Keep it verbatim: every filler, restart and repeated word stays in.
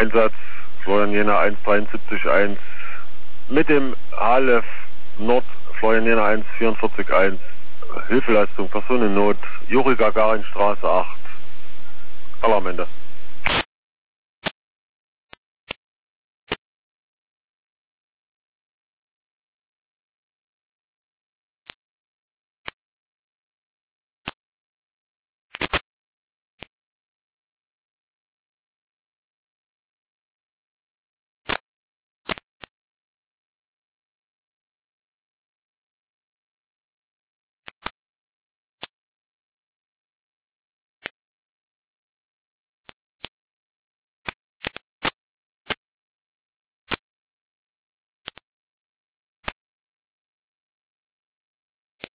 Einsatz, Florian Jena eins sieben drei eins mit dem Aleph Nord, Florian Jena eins vier vier eins, Hilfeleistung, Personennot, Juri Gagarin Straße acht, Alarm Ende.